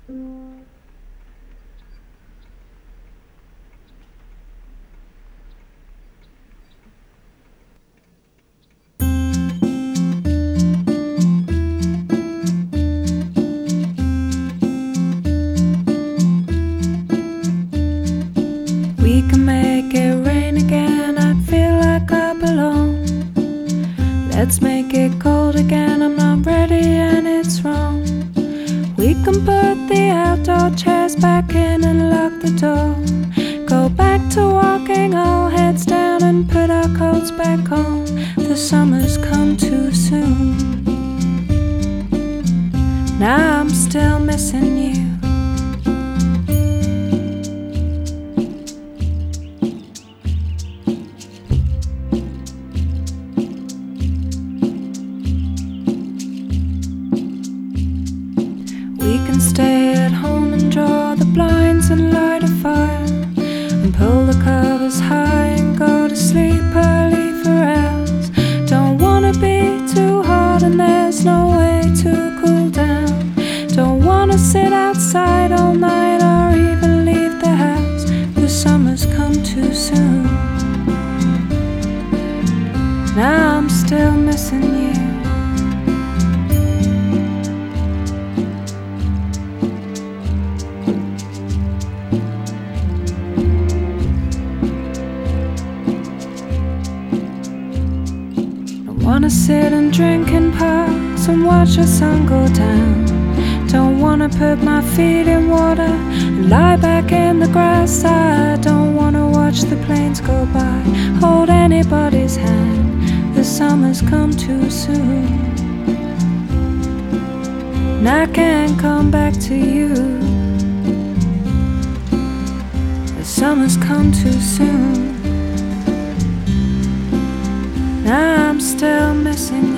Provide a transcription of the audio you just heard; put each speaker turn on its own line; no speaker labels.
We can make it rain again, I'd feel like I belong. Let's make it cold again, I'm not ready and it's wrong. We can put the outdoor chairs back in and lock the door. Go back to walking, all heads down, and put our coats back on. The summer's come too soon. Now I'm still missing you. We can stay at home and draw the blinds and light a fire and pull the covers high and go to sleep early for hours. Don't wanna be too hot and there's no way to cool down. Don't wanna sit outside all night or even leave the house. The summer's come too soon. Now I'm still missing you. Wanna sit and drink in parks and watch the sun go down. Don't wanna put my feet in water and lie back in the grass. I don't wanna watch the planes go by, hold anybody's hand. The summer's come too soon, and I can't come back to you. The summer's come too soon. I'm still missing